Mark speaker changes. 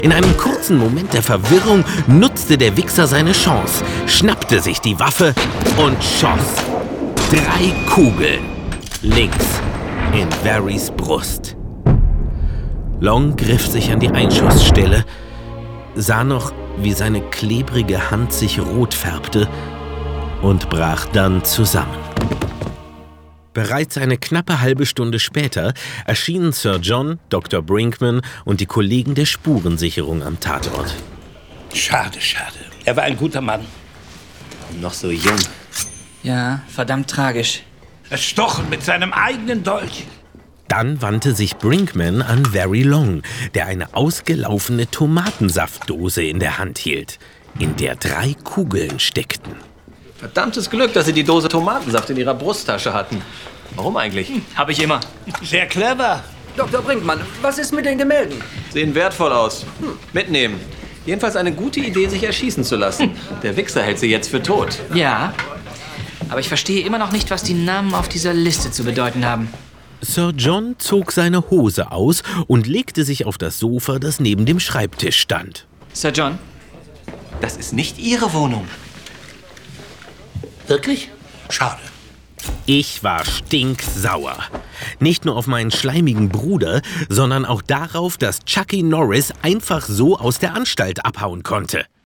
Speaker 1: In einem kurzen Moment der Verwirrung nutzte der Wixxer seine Chance, schnappte sich die Waffe und schoss. 3 Kugeln. Links in Varys Brust. Long griff sich an die Einschussstelle, sah noch, wie seine klebrige Hand sich rot färbte und brach dann zusammen. Bereits eine knappe halbe Stunde später erschienen Sir John, Dr. Brinkman und die Kollegen der Spurensicherung am Tatort.
Speaker 2: Schade, schade. Er war ein guter Mann. Und noch so jung.
Speaker 3: Ja, verdammt tragisch.
Speaker 2: Erstochen mit seinem eigenen Dolch.
Speaker 1: Dann wandte sich Brinkman an Very Long, der eine ausgelaufene Tomatensaftdose in der Hand hielt, in der 3 Kugeln steckten.
Speaker 4: Verdammtes Glück, dass Sie die Dose Tomatensaft in Ihrer Brusttasche hatten. Warum eigentlich?
Speaker 3: Hab ich immer.
Speaker 2: Sehr clever.
Speaker 5: Dr. Brinkmann, was ist mit den Gemälden?
Speaker 4: Sehen wertvoll aus. Mitnehmen. Jedenfalls eine gute Idee, sich erschießen zu lassen. Der Wixxer hält Sie jetzt für tot.
Speaker 3: Ja, aber ich verstehe immer noch nicht, was die Namen auf dieser Liste zu bedeuten haben.
Speaker 1: Sir John zog seine Hose aus und legte sich auf das Sofa, das neben dem Schreibtisch stand.
Speaker 3: Sir John?
Speaker 4: Das ist nicht Ihre Wohnung.
Speaker 2: Wirklich? Schade.
Speaker 1: Ich war stinksauer. Nicht nur auf meinen schleimigen Bruder, sondern auch darauf, dass Chucky Norris einfach so aus der Anstalt abhauen konnte.